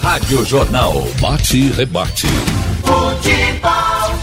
Rádio Jornal. Bate e rebate. Futebol.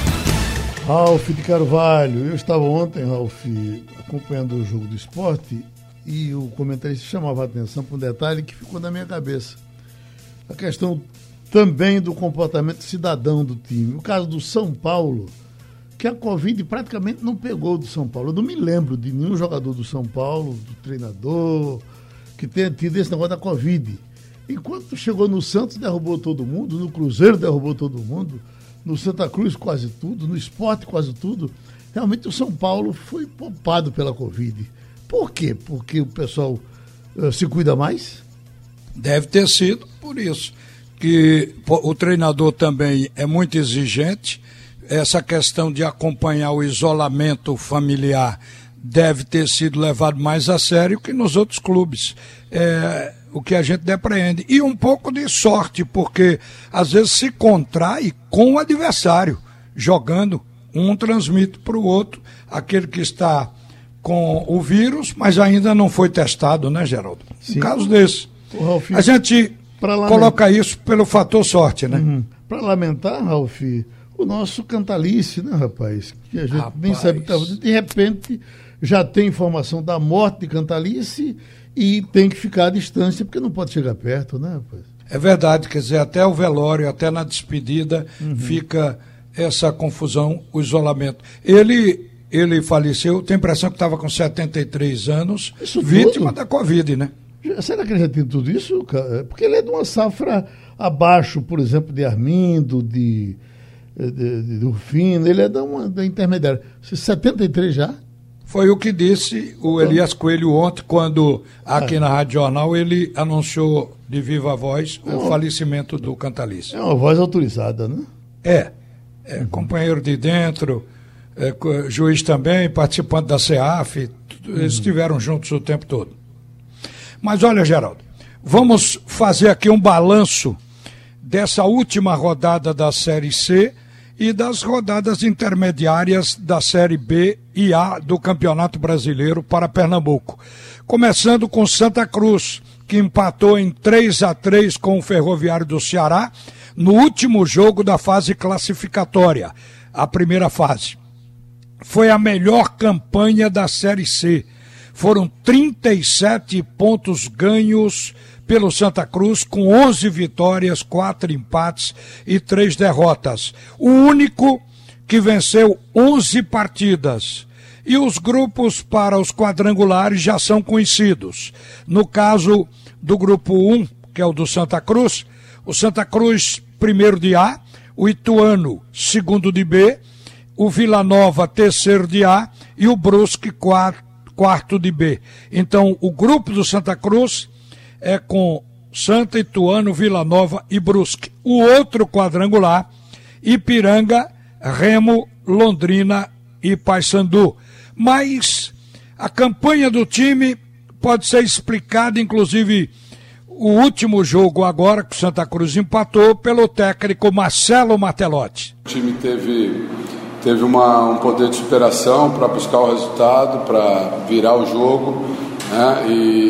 Ralf de Carvalho, eu estava ontem, Ralf, acompanhando o jogo do Sport e o comentarista chamava a atenção para um detalhe que ficou na minha cabeça. A questão também do comportamento cidadão do time. O caso do São Paulo, que a Covid praticamente não pegou do São Paulo. Eu não me lembro de nenhum jogador do São Paulo, do treinador, que tenha tido esse negócio da Covid. Enquanto chegou no Santos, derrubou todo mundo, no Cruzeiro derrubou todo mundo, no Santa Cruz quase tudo, no Sport quase tudo. Realmente o São Paulo foi poupado pela Covid. Por quê? Porque o pessoal se cuida mais? Deve ter sido por isso, que o treinador também é muito exigente. Essa questão de acompanhar o isolamento familiar deve ter sido levado mais a sério que nos outros clubes. É o que a gente depreende. E um pouco de sorte, porque às vezes se contrai com o adversário, jogando. Um transmite para o outro, aquele que está com o vírus, mas ainda não foi testado, né, Geraldo? Sim. Um caso desse. Ralf, a gente coloca isso pelo fator sorte, né? Uhum. Para lamentar, Ralf, o nosso Cantalice, né, rapaz? Que a gente nem sabe que estava. De repente, já tem informação da morte de Cantalice e tem que ficar à distância, porque não pode chegar perto, né, rapaz? É verdade, quer dizer, até o velório, até na despedida, fica essa confusão, o isolamento. Ele faleceu, tem a impressão que estava com 73 anos, isso vítima da Covid, né? Será que ele já tem tudo isso? Porque ele é de uma safra abaixo, por exemplo, de Armindo, de Rufino, ele é da intermediária. 73 já? Foi o que disse o Elias Coelho ontem, quando aqui na Rádio Jornal ele anunciou de viva voz o falecimento do Cantalice. É uma voz autorizada, né? Companheiro de dentro, juiz também, participante da CEAF, eles estiveram juntos o tempo todo. Mas olha, Geraldo, vamos fazer aqui um balanço dessa última rodada da Série C e das rodadas intermediárias da Série B e A do Campeonato Brasileiro para Pernambuco. Começando com Santa Cruz, que empatou em 3-3 com o Ferroviário do Ceará no último jogo da fase classificatória, a primeira fase. Foi a melhor campanha da Série C. Foram 37 pontos ganhos pelo Santa Cruz, com 11 vitórias, 4 empates e 3 derrotas. O único que venceu 11 partidas. E os grupos para os quadrangulares já são conhecidos. No caso do grupo 1, que é o do Santa Cruz, o Santa Cruz, primeiro de A, o Ituano, segundo de B, o Vila Nova, terceiro de A, e o Brusque, quarto de B. Então, o grupo do Santa Cruz é com Santa, Ituano, Vila Nova e Brusque. O outro quadrangular, Ipiranga, Remo, Londrina e Paysandu. Mas a campanha do time pode ser explicada, inclusive o último jogo agora, que o Santa Cruz empatou, pelo técnico Marcelo Martelotti. O time teve um poder de superação para buscar o resultado, para virar o jogo, né?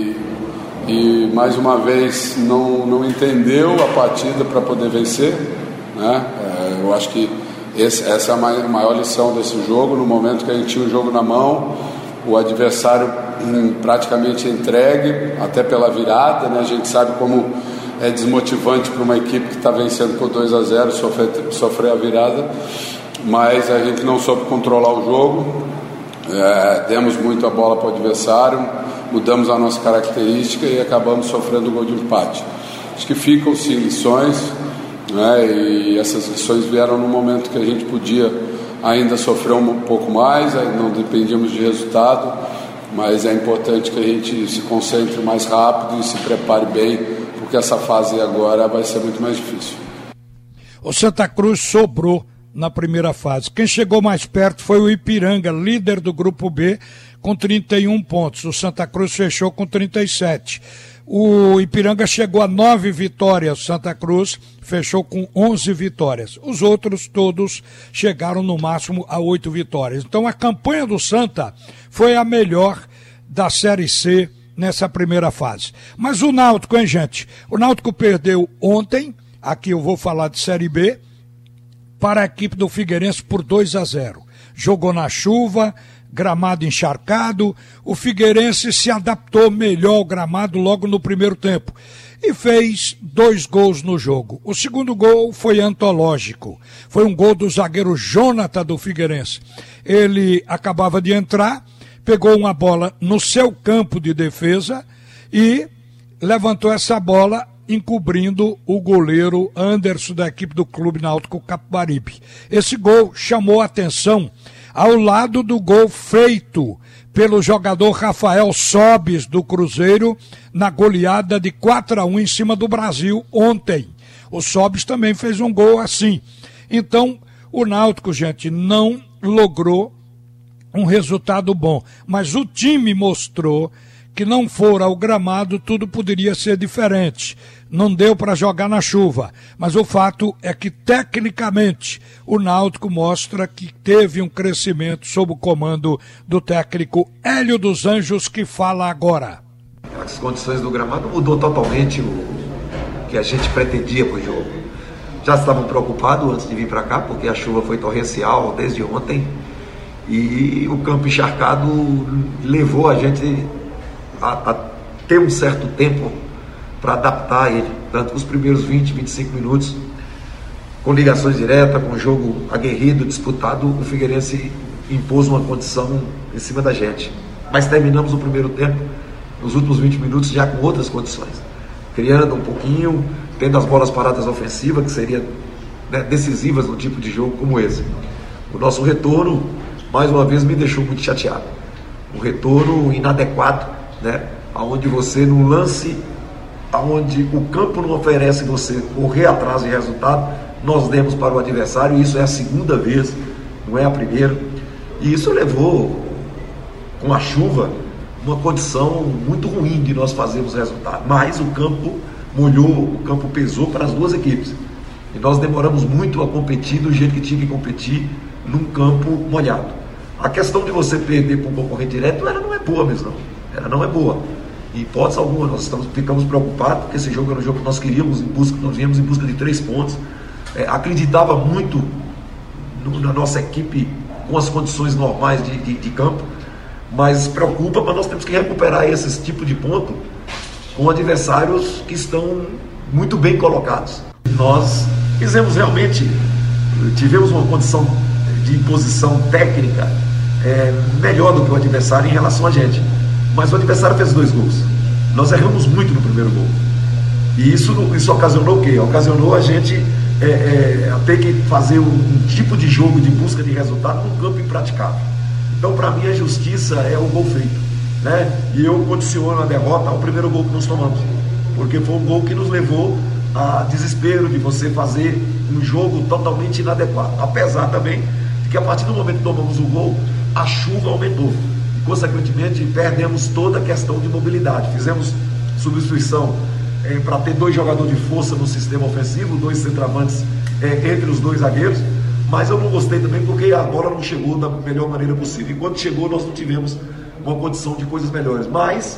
E mais uma vez não entendeu a partida para poder vencer, né? Eu acho que essa é a maior lição desse jogo. No momento que a gente tinha o jogo na mão, o adversário praticamente entregue, até pela virada, né? A gente sabe como é desmotivante para uma equipe que está vencendo por 2-0 sofrer a virada, mas a gente não soube controlar o jogo, demos muito a bola para o adversário, mudamos a nossa característica e acabamos sofrendo o gol de empate. Acho que ficam sim lições, né? E essas lições vieram no momento que a gente podia ainda sofrer um pouco mais, não dependíamos de resultado, mas é importante que a gente se concentre mais rápido e se prepare bem, porque essa fase agora vai ser muito mais difícil. O Santa Cruz sobrou na primeira fase. Quem chegou mais perto foi o Ipiranga, líder do grupo B, com 31 pontos. O Santa Cruz fechou com 37. O Ipiranga chegou a 9 vitórias, o Santa Cruz fechou com 11 vitórias. Os outros todos chegaram no máximo a 8 vitórias. Então a campanha do Santa foi a melhor da Série C nessa primeira fase. Mas o Náutico, hein, gente? O Náutico perdeu ontem, aqui eu vou falar de Série B, para a equipe do Figueirense por 2-0. Jogou na chuva, gramado encharcado, o Figueirense se adaptou melhor ao gramado logo no primeiro tempo e fez 2 gols no jogo. O segundo gol foi antológico, foi um gol do zagueiro Jonathan do Figueirense. Ele acabava de entrar, pegou uma bola no seu campo de defesa e levantou essa bola encobrindo o goleiro Anderson da equipe do Clube Náutico Capibaribe. Esse gol chamou a atenção ao lado do gol feito pelo jogador Rafael Sobis do Cruzeiro na goleada de 4-1 em cima do Brasil ontem. O Sobis também fez um gol assim. Então, o Náutico, gente, não logrou um resultado bom, mas o time mostrou que não for ao gramado, tudo poderia ser diferente. Não deu para jogar na chuva, mas o fato é que, tecnicamente, o Náutico mostra que teve um crescimento sob o comando do técnico Hélio dos Anjos, que fala agora. As condições do gramado mudou totalmente o que a gente pretendia para o jogo. Já estavam preocupados antes de vir para cá, porque a chuva foi torrencial desde ontem, e o campo encharcado levou a gente a ter um certo tempo para adaptar ele, tanto os primeiros 20, 25 minutos, com ligações diretas, com jogo aguerrido, disputado, o Figueirense impôs uma condição em cima da gente. Mas terminamos o primeiro tempo, nos últimos 20 minutos, já com outras condições, criando um pouquinho, tendo as bolas paradas ofensivas, que seriam, né, decisivas num tipo de jogo como esse. O nosso retorno, mais uma vez, me deixou muito chateado. Um retorno inadequado, né? Onde você, num lance onde o campo não oferece você correr atrás de resultado, nós demos para o adversário, e isso é a segunda vez, não é a primeira, e isso levou, com a chuva, uma condição muito ruim de nós fazermos resultado, mas o campo molhou, o campo pesou para as duas equipes, e nós demoramos muito a competir do jeito que tinha que competir num campo molhado. A questão de você perder para um concorrente direto, ela não é boa mesmo, não. Ela não é boa. Em hipótese alguma, nós ficamos preocupados, porque esse jogo era um jogo que nós queríamos, nós viemos em busca de 3 pontos. Acreditava muito na nossa equipe com as condições normais de campo, mas preocupa, mas nós temos que recuperar esse tipo de ponto com adversários que estão muito bem colocados. Nós fizemos realmente, tivemos uma condição de imposição técnica melhor do que o adversário em relação a gente. Mas o adversário fez 2 gols. Nós erramos muito no primeiro gol. E isso ocasionou o quê? Ocasionou a gente ter que fazer um tipo de jogo de busca de resultado num campo impraticável. Então, para mim, a justiça é o gol feito, né? E eu condiciono a derrota ao primeiro gol que nós tomamos. Porque foi um gol que nos levou a desespero de você fazer um jogo totalmente inadequado. Apesar também de que, a partir do momento que tomamos o gol, a chuva aumentou. Consequentemente, perdemos toda a questão de mobilidade. Fizemos substituição para ter 2 jogadores de força no sistema ofensivo, 2 centroavantes entre os 2 zagueiros, mas eu não gostei também porque a bola não chegou da melhor maneira possível. E quando chegou, nós não tivemos uma condição de coisas melhores. Mas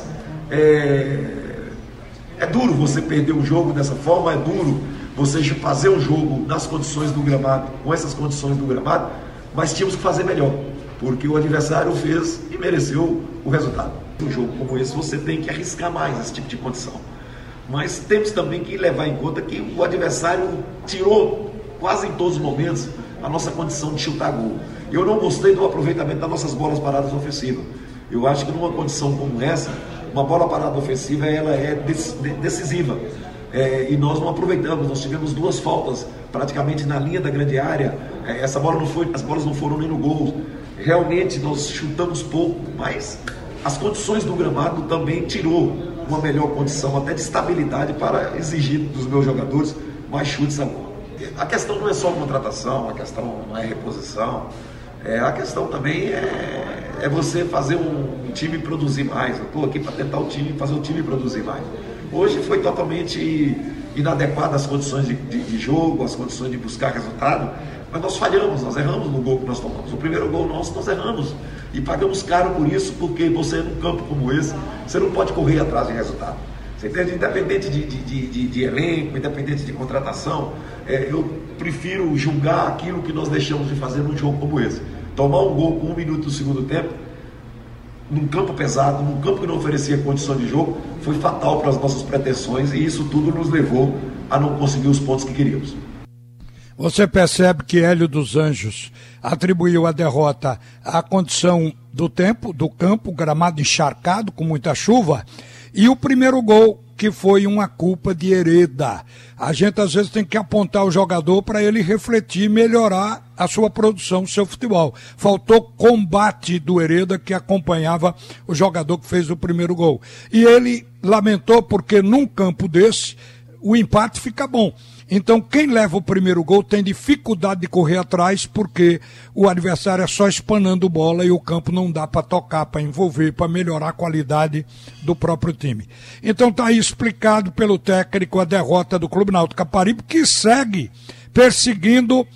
é duro você perder um jogo dessa forma, é duro você fazer um jogo nas condições do gramado, com essas condições do gramado, mas tínhamos que fazer melhor, porque o adversário fez e mereceu o resultado. Um jogo como esse, você tem que arriscar mais esse tipo de condição. Mas temos também que levar em conta que o adversário tirou, quase em todos os momentos, a nossa condição de chutar gol. Eu não gostei do aproveitamento das nossas bolas paradas ofensivas. Eu acho que numa condição como essa, uma bola parada ofensiva, ela é decisiva. E nós não aproveitamos, nós tivemos 2 faltas praticamente na linha da grande área. As bolas não foram nem no gol. Realmente nós chutamos pouco, mas as condições do gramado também tirou uma melhor condição, até de estabilidade, para exigir dos meus jogadores mais chutes a gol. A questão não é só contratação, a questão não é reposição, a questão também é você fazer um time produzir mais. Eu estou aqui para tentar fazer o time produzir mais. Hoje foi totalmente inadequada as condições de jogo, as condições de buscar resultado, mas nós falhamos, nós erramos no gol que nós tomamos. O primeiro gol nós erramos, E pagamos caro por isso, porque você, num campo como esse, você não pode correr atrás de resultado. Você entende? Independente de elenco, independente de contratação, eu prefiro julgar aquilo que nós deixamos de fazer num jogo como esse. Tomar um gol com 1 minuto do segundo tempo, num campo pesado, num campo que não oferecia condição de jogo, foi fatal para as nossas pretensões, e isso tudo nos levou a não conseguir os pontos que queríamos. Você percebe que Hélio dos Anjos atribuiu a derrota à condição do tempo, do campo, gramado encharcado com muita chuva, e o primeiro gol, que foi uma culpa de Hereda. A gente às vezes tem que apontar o jogador para ele refletir e melhorar a sua produção, o seu futebol. Faltou combate do Hereda, que acompanhava o jogador que fez o primeiro gol. E ele lamentou porque num campo desse o empate fica bom. Então quem leva o primeiro gol tem dificuldade de correr atrás, porque o adversário é só espanando bola e o campo não dá para tocar, para envolver, para melhorar a qualidade do próprio time. Então está aí explicado pelo técnico a derrota do Clube Náutico Caparibe, que segue perseguindo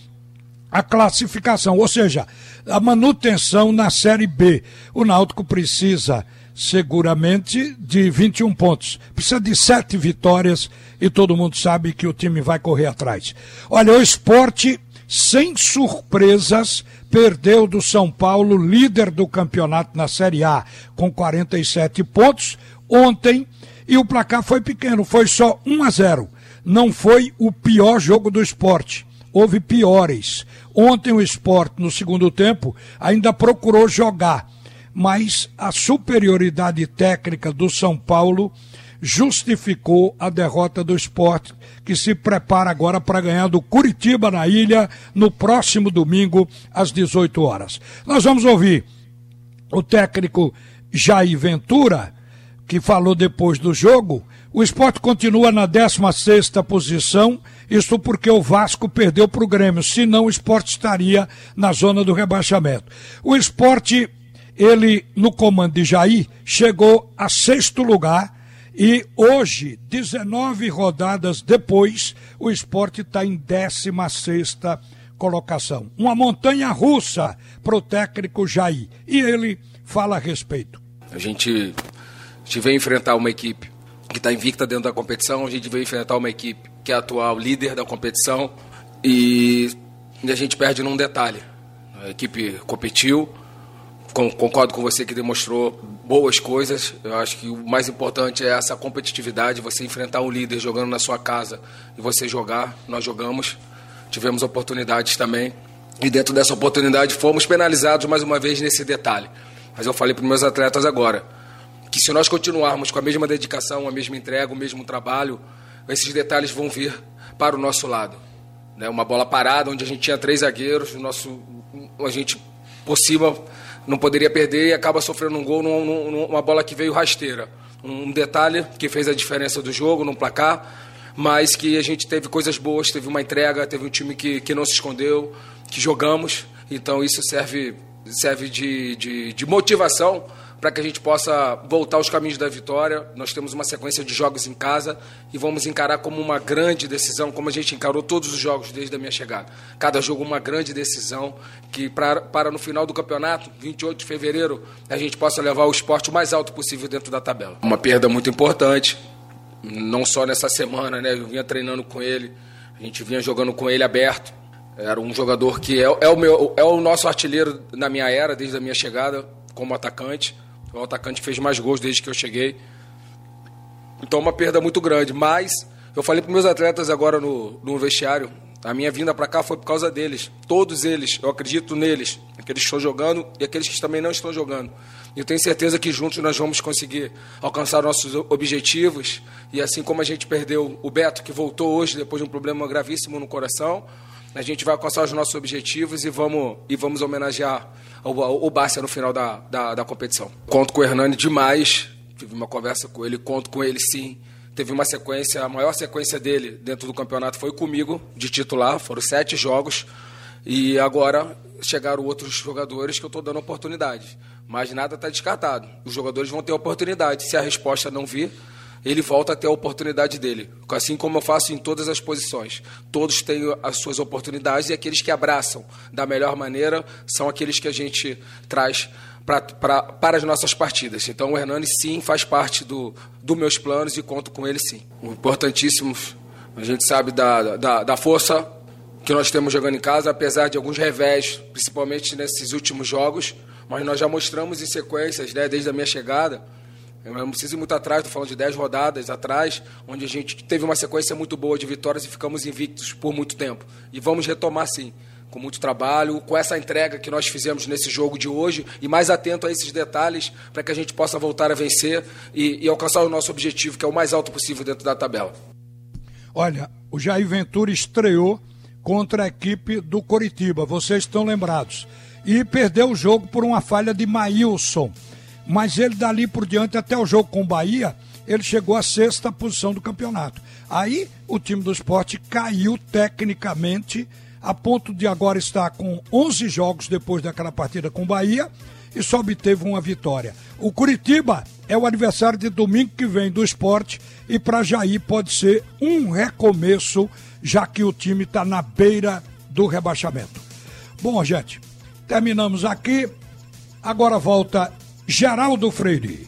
a classificação, ou seja, a manutenção na Série B. O Náutico precisa seguramente de 21 pontos, precisa de 7 vitórias e todo mundo sabe que o time vai correr atrás. Olha, o Sport, sem surpresas, perdeu do São Paulo, líder do campeonato na Série A, com 47 pontos ontem, e o placar foi pequeno, foi só 1-0. Não foi o pior jogo do Sport, houve piores. Ontem o Sport, no segundo tempo, ainda procurou jogar, mas a superioridade técnica do São Paulo justificou a derrota do Sport, que se prepara agora para ganhar do Curitiba na Ilha no próximo domingo às 18 horas. Nós vamos ouvir o técnico Jair Ventura, que falou depois do jogo. O Sport continua na 16ª posição, isso porque o Vasco perdeu para o Grêmio, senão o Sport estaria na zona do rebaixamento. O Sport, ele, no comando de Jair, chegou a 6º lugar, e hoje, 19 rodadas depois, o Sport está em 16ª colocação. Uma montanha russa para o técnico Jair. E ele fala a respeito. A gente veio enfrentar uma equipe que está invicta dentro da competição, a gente veio enfrentar uma equipe que é a atual líder da competição e a gente perde num detalhe. A equipe competiu, concordo com você que demonstrou boas coisas. Eu acho que o mais importante é essa competitividade, você enfrentar um líder jogando na sua casa e você jogar. Nós jogamos, tivemos oportunidades também e dentro dessa oportunidade fomos penalizados mais uma vez nesse detalhe. Mas eu falei para os meus atletas agora que se nós continuarmos com a mesma dedicação, a mesma entrega, o mesmo trabalho, esses detalhes vão vir para o nosso lado. Uma bola parada onde a gente tinha 3 zagueiros, a gente por cima não poderia perder e acaba sofrendo um gol numa bola que veio rasteira. Um detalhe que fez a diferença do jogo, no placar, mas que a gente teve coisas boas, teve uma entrega, teve um time que não se escondeu, que jogamos. Então isso serve de motivação para que a gente possa voltar aos caminhos da vitória. Nós temos uma sequência de jogos em casa e vamos encarar como uma grande decisão, como a gente encarou todos os jogos desde a minha chegada. Cada jogo uma grande decisão, que para no final do campeonato, 28 de fevereiro, a gente possa levar o Sport o mais alto possível dentro da tabela. Uma perda muito importante, não só nessa semana, né? Eu vinha treinando com ele, a gente vinha jogando com ele aberto. Era um jogador que é o nosso artilheiro na minha era, desde a minha chegada como atacante. O atacante que fez mais gols desde que eu cheguei. Então, uma perda muito grande. Mas eu falei para meus atletas agora no vestiário, a minha vinda para cá foi por causa deles. Todos eles, eu acredito neles. Aqueles que estão jogando e aqueles que também não estão jogando. E eu tenho certeza que juntos nós vamos conseguir alcançar nossos objetivos. E assim como a gente perdeu o Beto, que voltou hoje depois de um problema gravíssimo no coração, a gente vai alcançar os nossos objetivos e vamos homenagear o Bárcia no final da competição. Conto com o Hernani demais, tive uma conversa com ele, conto com ele sim. Teve uma sequência, a maior sequência dele dentro do campeonato foi comigo, de titular, foram 7 jogos. E agora chegaram outros jogadores que eu estou dando oportunidade. Mas nada está descartado. Os jogadores vão ter oportunidade. Se a resposta não vir, ele volta a ter a oportunidade dele. Assim como eu faço em todas as posições. Todos têm as suas oportunidades e aqueles que abraçam da melhor maneira são aqueles que a gente traz para as nossas partidas. Então o Hernani sim faz parte dos meus planos e conto com ele sim. O importantíssimo, a gente sabe da força que nós temos jogando em casa, apesar de alguns revés, principalmente nesses últimos jogos, mas nós já mostramos em sequências, né, desde a minha chegada. Eu não preciso ir muito atrás, estou falando de 10 rodadas atrás, onde a gente teve uma sequência muito boa de vitórias e ficamos invictos por muito tempo. E vamos retomar sim, com muito trabalho, com essa entrega que nós fizemos nesse jogo de hoje e mais atento a esses detalhes para que a gente possa voltar a vencer e alcançar o nosso objetivo, que é o mais alto possível dentro da tabela. Olha, o Jair Ventura estreou contra a equipe do Coritiba, vocês estão lembrados, e perdeu o jogo por uma falha de Maílson, mas ele dali por diante até o jogo com o Bahia, ele chegou à 6ª posição do campeonato. Aí o time do Sport caiu tecnicamente, a ponto de agora estar com 11 jogos depois daquela partida com o Bahia e só obteve uma vitória. O Coritiba é o adversário de domingo que vem do Sport e para Jair pode ser um recomeço, já que o time está na beira do rebaixamento. Bom, gente, terminamos aqui. Agora volta Geraldo Freire.